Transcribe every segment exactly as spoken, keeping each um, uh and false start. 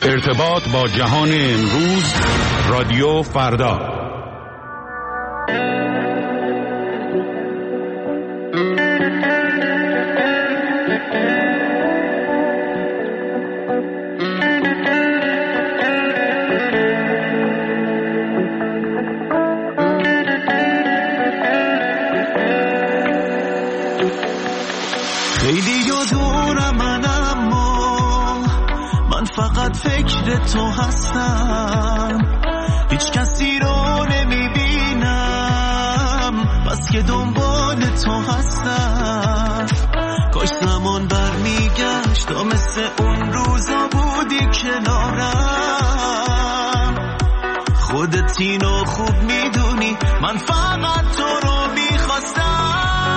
ارتباط با جهان امروز، رادیو فردا. خیلی یادونم من، اما من فقط فکر تو هستم، هیچ کسی رو نمیبینم بس که دنبال تو هستم. کاش زمان برمیگشت تا مثل اون روزا بودی کنارم. خودت اینو خوب میدونی من فقط تو رو میخواستم.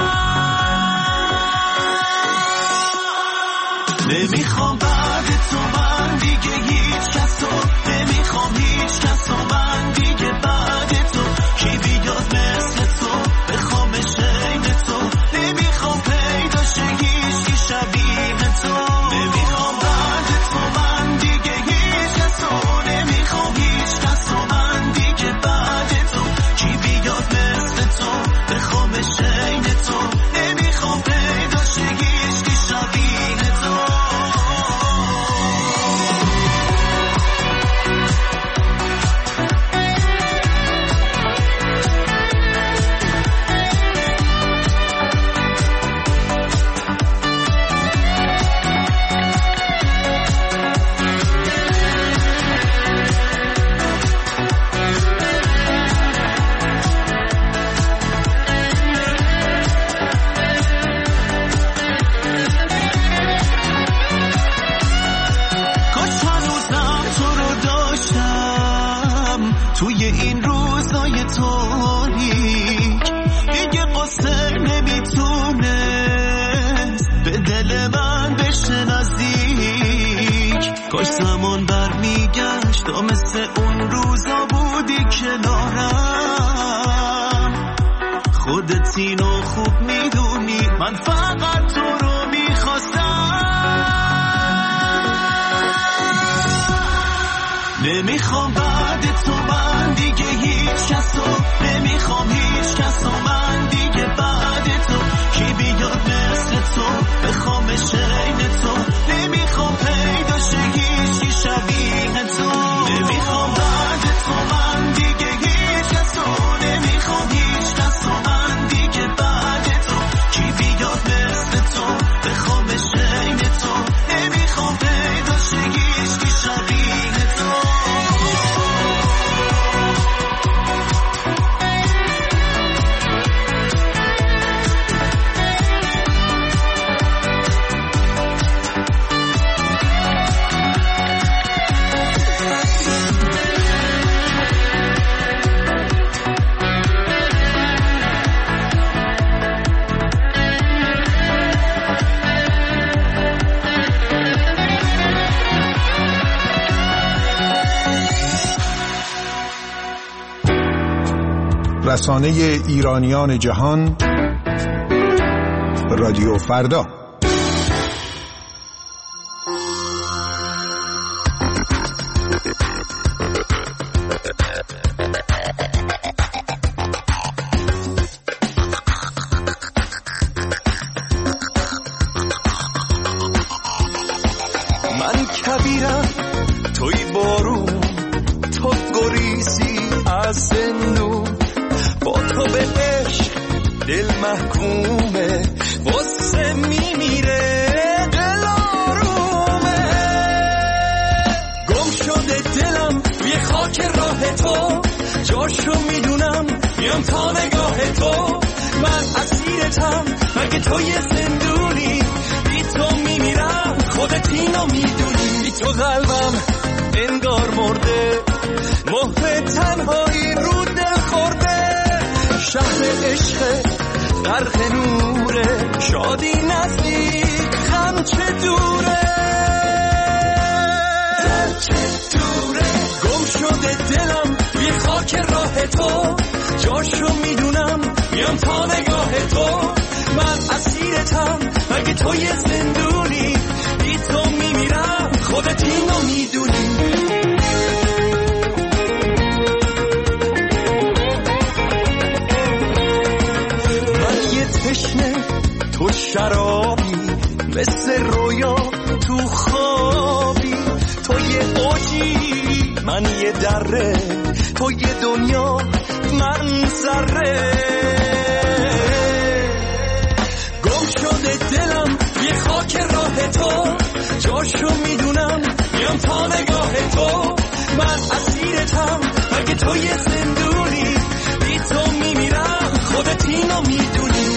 نمیخوام بعد تو من دیگه هیچ کس رو، نمیخوام هیچ کس رو من دیگه بعد تو. کی بیاد مثل تو بخوامش عین تو، نمیخوام پیدا شه هیچ کی شبیه تو. نمیخوام بعد تو من دیگه هیچ کس رو، نمیخوام هیچ کس رو من دیگه بعد تو. کی بیاد مثل تو بخوامش عین تو، نمیخوام پیدا شه هیچ کی شبیه تو. توی این روزای تاریک دیگه قصه نمیتونست به دل من بشه نزدیک. کاش زمان برمیگشت تا مثل اون روزا بودی کنارم. خودت اینو خوب میدونی من فقط تو رو میخواستم. نمیخوام بعد تو من دیگه هیچ کس رو، نمیخوام هیچ کس رو من دیگه بعد تو. کی بیاد مثل تو بخوامش عین تو، نمیخوام پیدا شه هیچ کی شبیه تو. نمیخوام بعد تو من دیگه هیچ کس رو، نمیخوام هیچ کس رو من دیگه بعد تو. کی بیاد مثل تو بخوامش عین تو، نمیخوام پیدا شه هیچ کی شبیه تو. رسانه ایرانیان جهان، رادیو فردا. من کبیرم توی بارون، تو گریزی از زندون. با تو به عشق دل محکومه، واسه میمیره دل آرومه. گم شده دلم توی خاک راه تو، جاشو میدونم میام تا نگاه تو. من اسیرتم مگه تو یه زندونی، بی تو میمیرم خودت اینو میدونی. بی تو قلبم انگار مرده، مهر تنهایی رو دل خورده. شهر عشق غرق نوره، شادی نزدیک غم چه دوره. دل چه دوره. گم شده دلم توی خاک راه تو، جاشو میدونم میام تا نگاه تو. من اسیرتم مگه تو یه زندونی، بی تو میمیرم خودت اینو میدونی. من یه دره تو یه دنیا من ذره گم شده دلم یه خاک راه تو جاشو میدونم میام تا نگاه تو من اسیرتم اگه تو یه زندونی بی تو میمیرم خودت اینو میدونی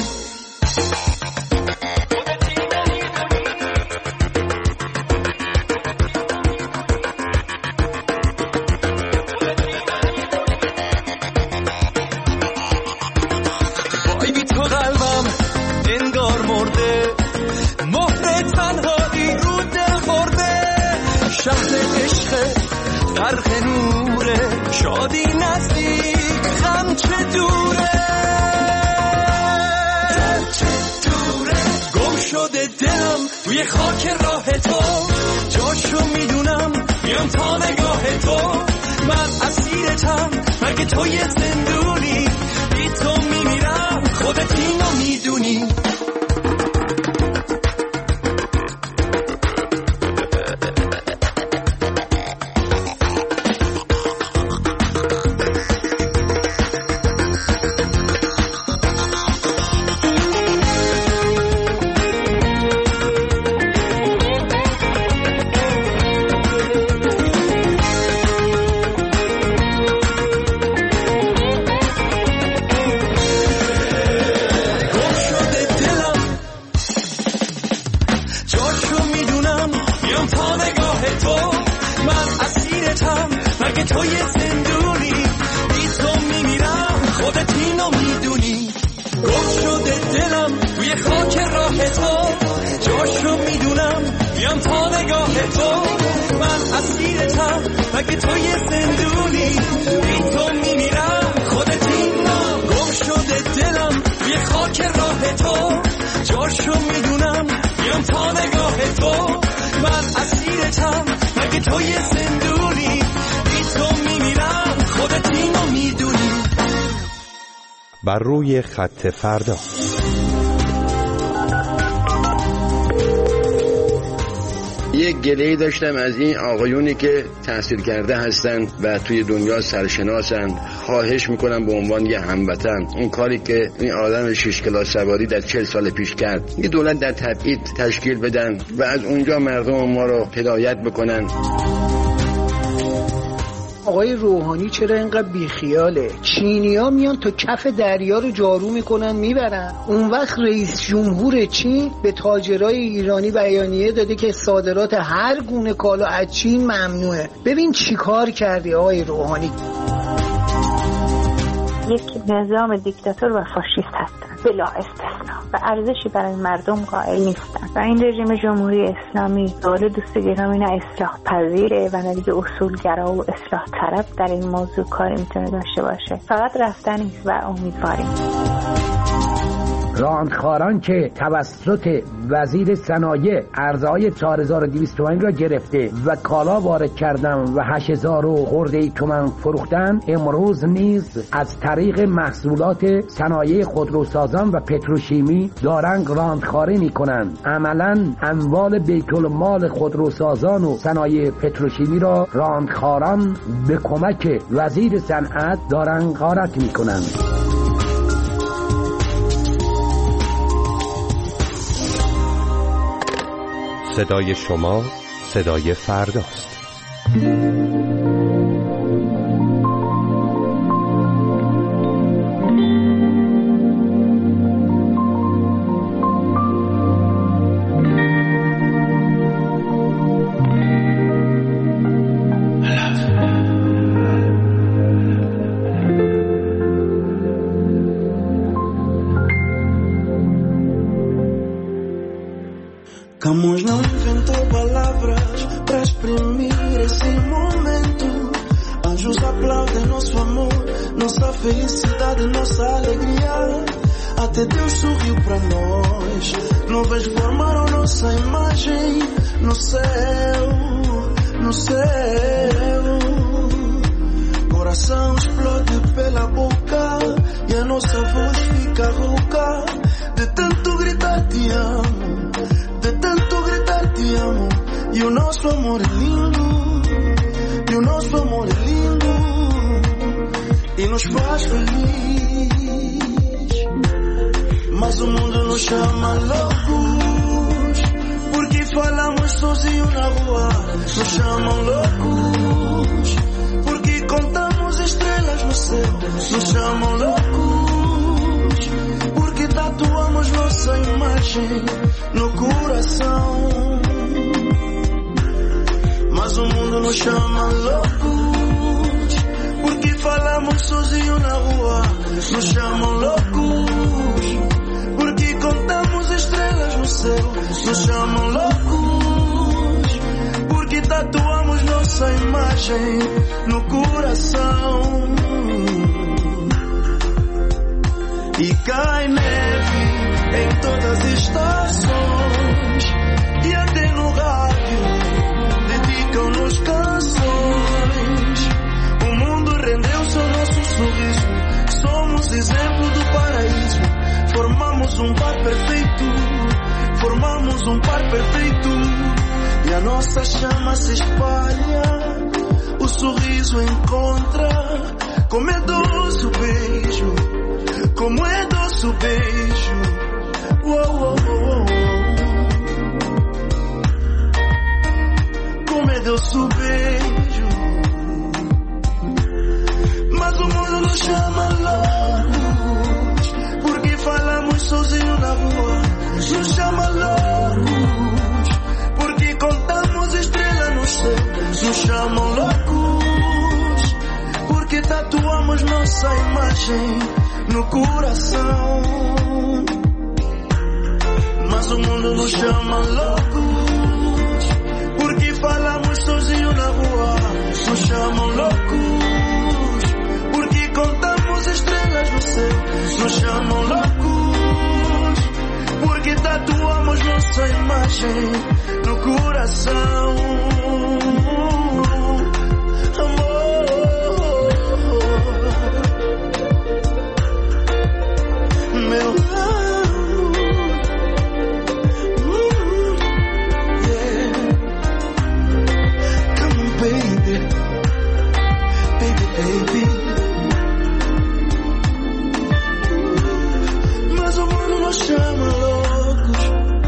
وای بی تو قلبم انگار مرده مهر تنهایی رو دل خورده شهر عشق غرق نوره شادی نزدیک غم چه دوره چه دوره گم شده دلم توی خاک راه تو جاشو میدونم میام تا نگاه تو من اسیرتم مگه تو یه زندونی بی تو میمیرم خودت اینو میدونی بر روی خط فردا. یک گله‌ای داشتم از این آقایونی که تحصیل کرده هستن و توی دنیا سرشناسن. خواهش میکنم به عنوان یه هموطن اون کاری که این آدم شش کلاس سواری در چهل سال پیش کرد یه دولت در تبعید تشکیل بدن و از اونجا مردم ما رو هدایت بکنن. آقای روحانی چرا اینقدر بیخیاله؟ چینی‌ها میان تا کف دریا رو جارو میکنن میبرن. اون وقت رئیس جمهور چین به تاجرای ایرانی بیانیه داده که صادرات هر گونه کالا از چین ممنوعه. ببین چی کار کردی آقای روحانی. یک نظام دیکتاتور و فاشیست هستن بلا استثنا و ارزشی برای مردم قائل نیستن و این رژیم جمهوری اسلامی قول دوست گرامی نه اصلاح پذیره و نه دیگه اصولگرا و اصلاح طلب در این موضوع کاری میتونه داشته باشه. فقط رفتن و امیدواریم. راندخاران که توسط وزیر صنایع ارزهای چهار هزار و دویست تومان را گرفته و کالا وارد کردن و هشت هزار و خورده تومان فروختن، امروز نیز از طریق محصولات صنایع خودروسازان و پتروشیمی دارن راندخاری میکنن. عملا اموال بیت المال خودروسازان و صنایع پتروشیمی را راندخاران به کمک وزیر صنعت دارن غارت میکنن. صدای شما صدای فرداست. Camus não inventou palavras para exprimir esse momento. Anjos aplaudem nosso amor, nossa felicidade, nossa alegria. Até Deus sorriu para nós. Nuvens formaram nossa imagem no céu, no céu. Coração explode pela boca e a nossa voz fica rouca de tanto gritar te amo. De tanto gritar te amo. E o nosso amor é lindo. E o nosso amor é e nos faz feliz. Mas o mundo nos chama loucos, porque falamos sozinhos na rua. Nos chamam loucos, porque contamos estrelas no céu. Nos chamam loucos, porque tatuamos nossa imagem no coração. Mas o mundo nos chama loucos, porque falamos sozinhos na rua. Nos chamam loucos, porque contamos estrelas no céu. Nos chamam loucos, porque tatuamos nossa imagem no coração. E cai neve em todas as estações, e até no rádio dedicam-nos canções. O mundo rendeu-se ao nosso sorriso, somos exemplo do paraíso. Formamos um par perfeito, formamos um par perfeito. E a nossa chama se espalha, o sorriso encontra. Como é doce o beijo, como é doce o beijo. Uou, uou, uou. Como é doce o beijo. Mas o mundo nos chama loucos, porque falamos sozinhos na rua. Nos chama loucos, porque contamos estrelas no céu. Nos chamam loucos, porque tatuamos nossa imagem no coração. Mas o mundo nos chama loucos, porque falamos sozinhos na rua. Nos chamam loucos, porque contamos estrelas no céu. Nos chamam loucos, porque tatuamos nossa imagem no coração. Meu amor, yeah. Come on, baby, baby, baby. Mas o mundo nos chama loucos,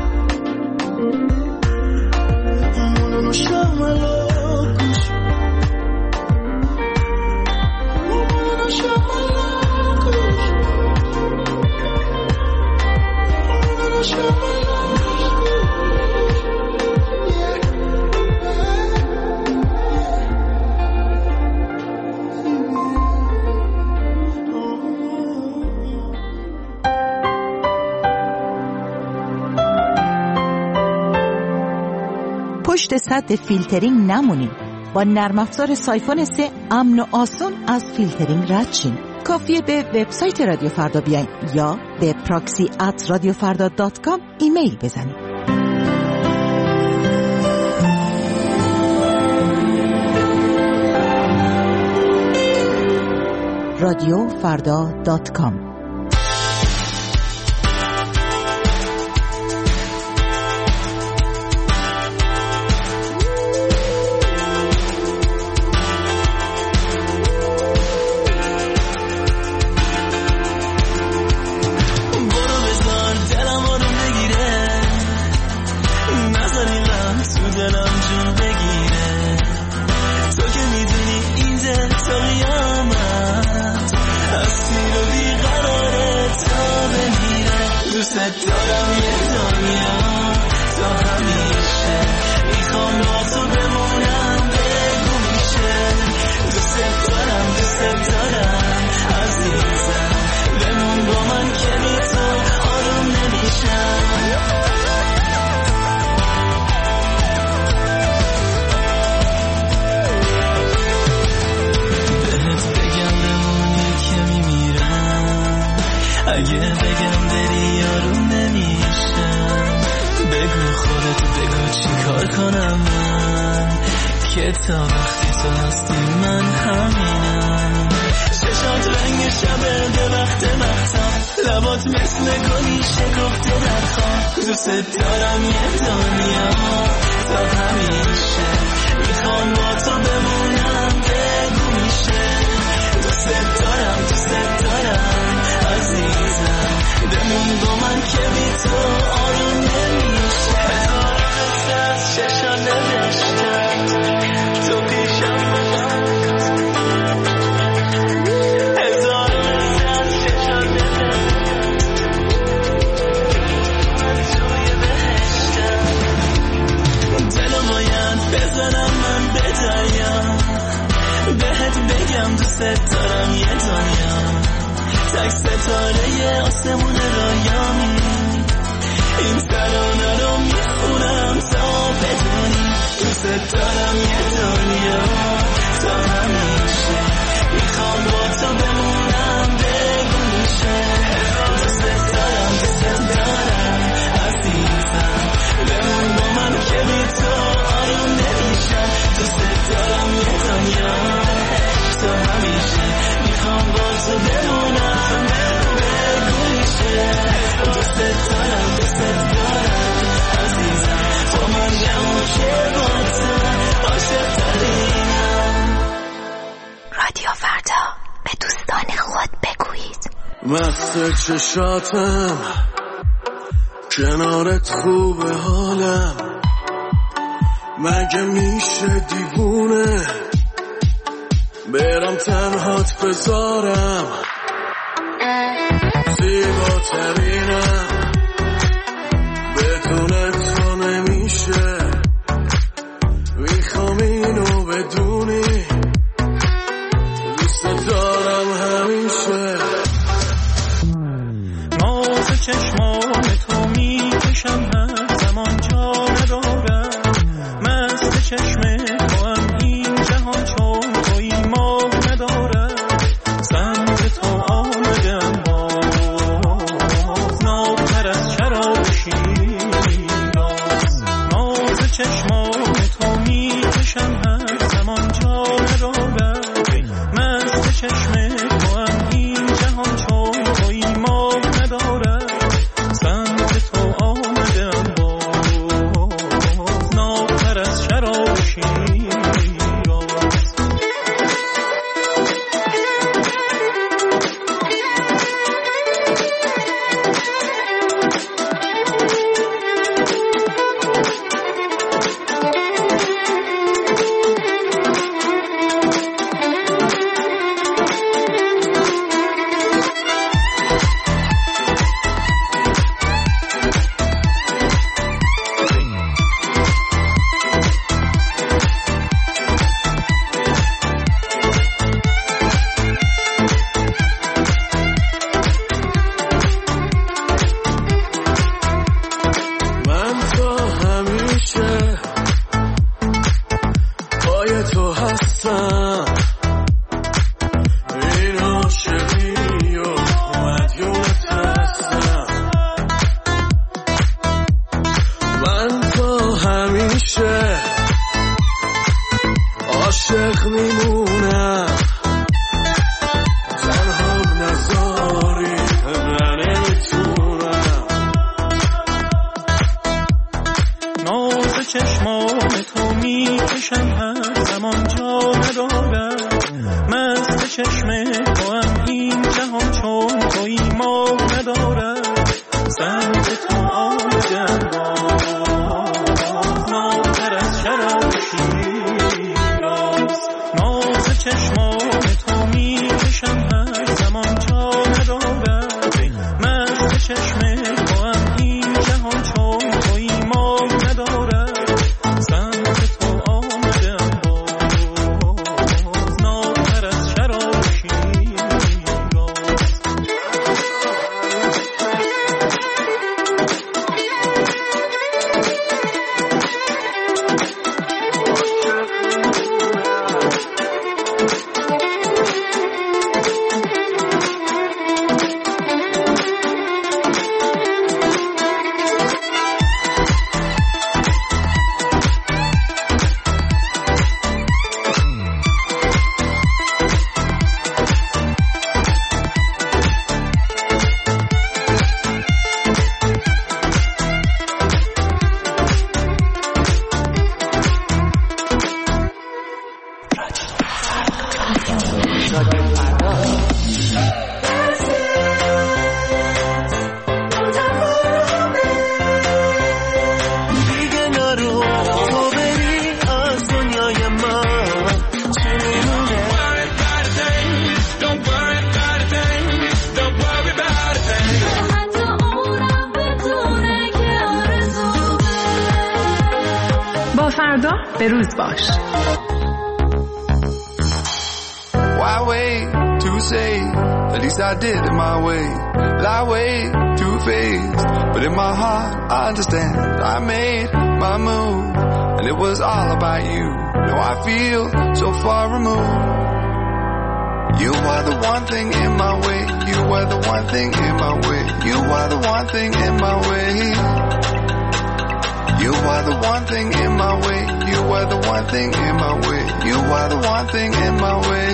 o mundo nos chama loucos, o mundo nos chama loucos. پشت سد فیلترینگ نمونید. با نرم افزار سایفون سه امن و آسان از فیلترینگ رد شین. کافیه به وبسایت رادیو فردا بیاین یا به پراکسی ات رادیو فردا دات کام ایمیل بزنید. رادیو فردا دات کام. تا وقتی تو هستی من همینم. چشات رنگ شبه به وقت مختم، لبات مثل گلی شکفته در خواب. دوست دارم یه دنیا تا همیشه، میخوام با تو بمونم بگو میشه. دوست دارم دوست دارم یه دنیا تک ستاره آسمون رایامی این ترانه رو میخونم تا بدونی دوست دارم یه دنیا تا همیشه میخوام با تو بمونم بگو میشه دوست دارم دوست دارم عزیزم بمون با من که بی تو آروم نمیشم دوست دارم یه دنیا تا همیشه میخوام با تو بمونم بگو میشه دوست دارم دوست دارم عزیزم با من نمون که با تو عاشق ترینم. رادیو فردا به دوستان خود بگویید مست چشاتم کنارت خوبه حالم مگه میشه دیوونه برم تنهات بذارم زیباترینم بدون تو نمیشه میخوام اینو بدونی دوست دارم همیشه ناز چشمان تو میکشم هر زمان جا ندارم مست چشم تو هم این جهان چون توی ما ندارم سمت تو آمدم باز نابتر از شراب شیراز ناز چشمان تو میکشم هر زمان جا ندارم مست چشم تو هم این جهان چون توی ما ندارم سمت تو آمدم باز نابتر از شراب شیراز من تو همیشه پای تو هستم این عاشقی و مدیونت هستم من تو همیشه عاشق میمونم تنها نزاری من نمیتونم ناز چشمان تو میکشم هر زمان جا ندارم مست چشم تو هم این جهان چون توی ما ندارم سمت تو آمدم باز نابتر از شراب شیراز ناز چشمان تو میکشم هر زمان جا ندارم مست چشم تو هم این جهان چون توی ما ندارم سمت تو آمدم باز نابتر از شراب شیراز فردا به روز باش. Why wait to say, at least I did it my way. Lie way too faced, but in my heart I understand. I made my move, and it was all about you. Now I feel so far removed. You are the one thing in my way. You are the one thing in my way. You are the one thing in my way. You are the one thing in my way. You are the one thing in my way. You are the one thing in my way.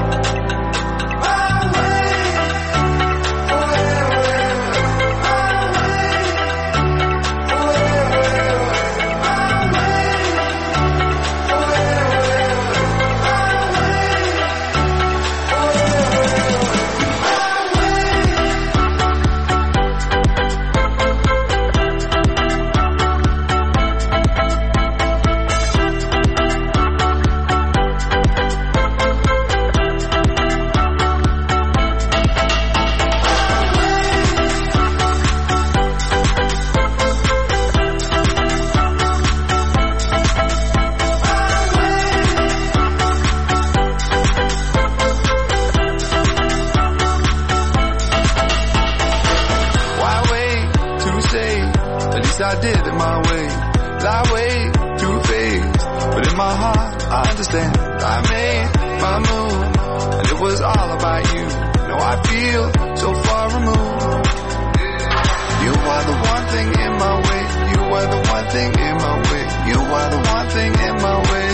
I did it my way. Lie way too faced, but in my heart I understand. I made my move, and it was all about you. Now I feel so far removed. You are the one thing in my way. You are the one thing in my way. You are the one thing in my way.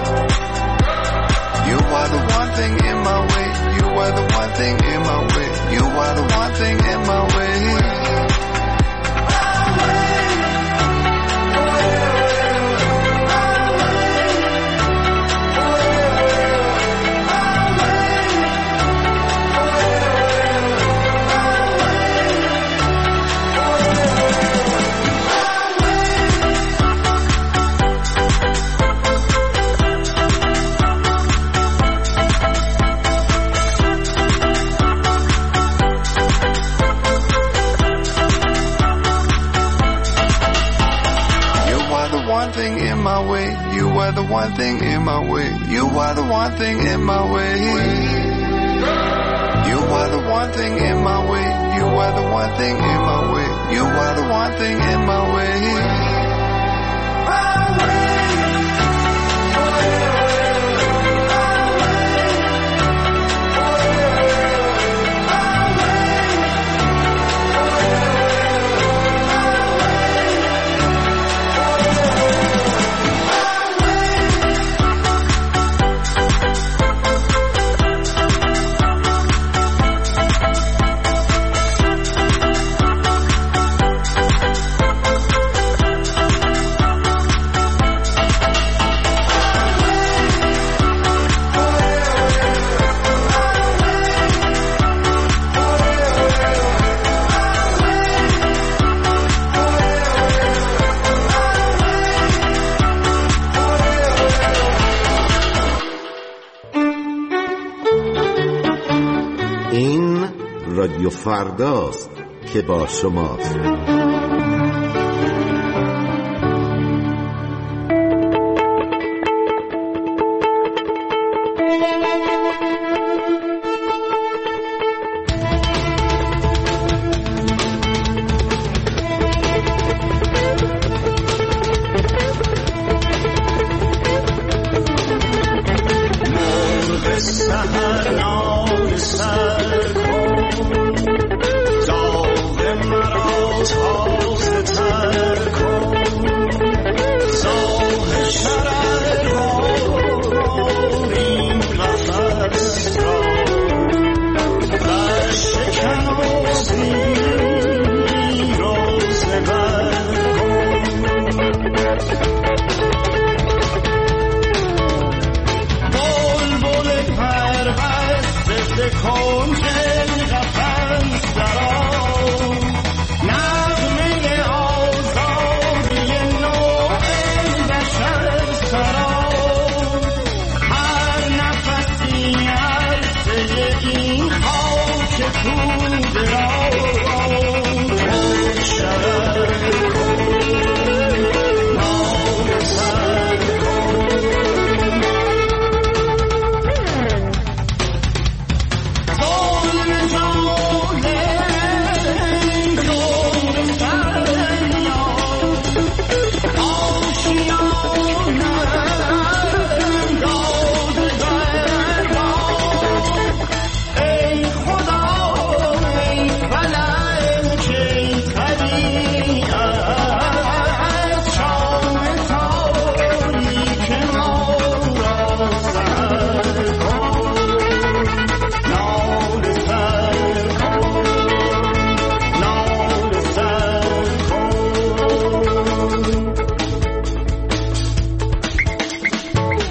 You are the one thing in my way. You are the one thing in my way. You are the one thing in my way. You are the one thing in my way. You are the one thing in my way. You are the one thing in my way. You are the one thing in my way. You are the one thing in my way. رادیو فرداست که با شماست. Oh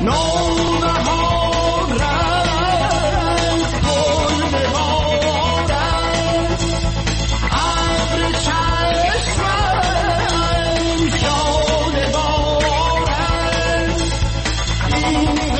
Thank you.